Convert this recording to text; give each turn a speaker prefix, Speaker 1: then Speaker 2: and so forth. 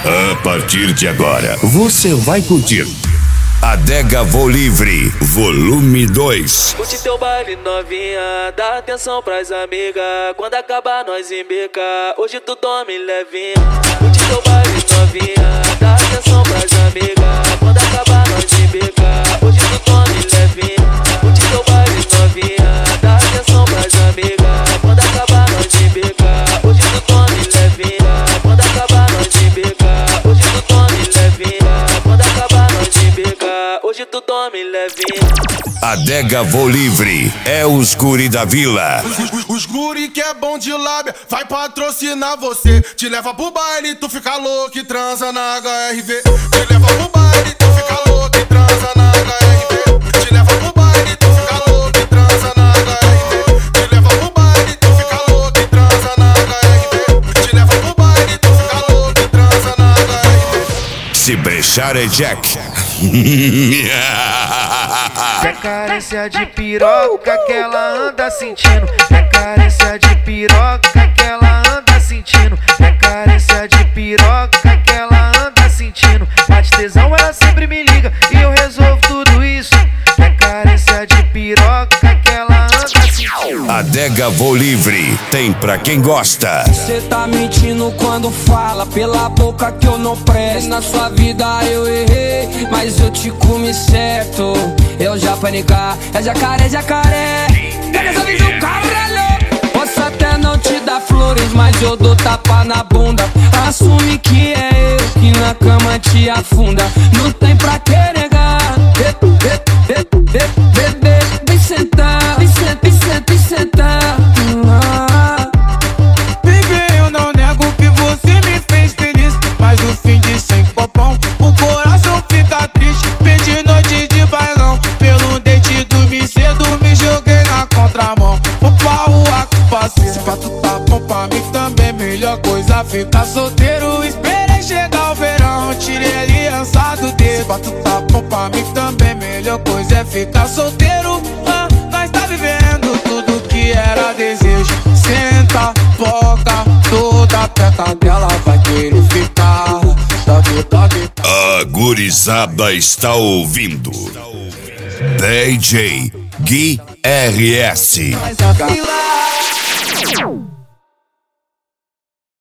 Speaker 1: A partir de agora, você vai curtir Adega Vou Livre, volume 2.
Speaker 2: Curte teu baile novinha, dá atenção pras amigas. Quando acabar nós embica, hoje tu dorme levinha. Curte teu baile novinha, dá atenção pras amigas. Quando acabar nós embica, hoje tu dorme levinha. Curte teu baile novinha, dá atenção pras amigas. Quando acabar nós embica, hoje tu dorme levinha. Quando acabar nós embica, hoje tu dorme levinha. Quando acabar nós embica, hoje tu dorme levinha.
Speaker 1: Adega Vou Livre é os guri da vila.
Speaker 3: Os guri que é bom de lábia vai patrocinar você. Te leva pro baile, tu fica louco e transa na HRV. Te leva pro baile, tu fica louco e transa na HRV. Te leva pro baile, tu fica louco e transa na HRV. Te leva pro baile, tu fica louco e transa na HRV. Te leva pro baile, tu fica louco e transa na HRV.
Speaker 1: Se brechar é Jack.
Speaker 4: É carência de piroca que ela anda sentindo. É carência de piroca que ela anda sentindo. É carência de piroca que ela anda sentindo. Bate tesão, ela sempre me liga e eu resolvo tudo isso. É carência de piroca que ela anda sentindo.
Speaker 1: Adega Vou Livre tem pra quem gosta.
Speaker 5: Cê tá mentindo quando fala pela boca que eu não presto. Na sua vida eu errei, mas eu te comi certo. Eu já panicar, é jacaré, jacaré. Pega essa visão, caralho. Posso até não te dar flores, mas eu dou tapa na bunda. Assume que é eu que na cama te afunda. Não tem pra que negar. Bebê, vem sentar, vem sentar, vem sentar, vem sentar.
Speaker 6: Baby, eu não nego que você me fez feliz, mas no fim de sem popão, o coração fica triste. Perdi noite de bailão, pelo dente dormi cedo, me joguei na contramão. Vou pra rua que passei, se pra tu tá bom pra mim também, melhor coisa ficar solteiro. Esperei chegar o verão, tirei aliança do dedo. Se pra tu tá bom pra mim também, melhor coisa é ficar solteiro. Nós tá vivendo tudo que era desejo. Senta, toca, toda perto dela vai querer ficar.
Speaker 1: A gurizada está ouvindo DJ Gui RS.
Speaker 5: Vai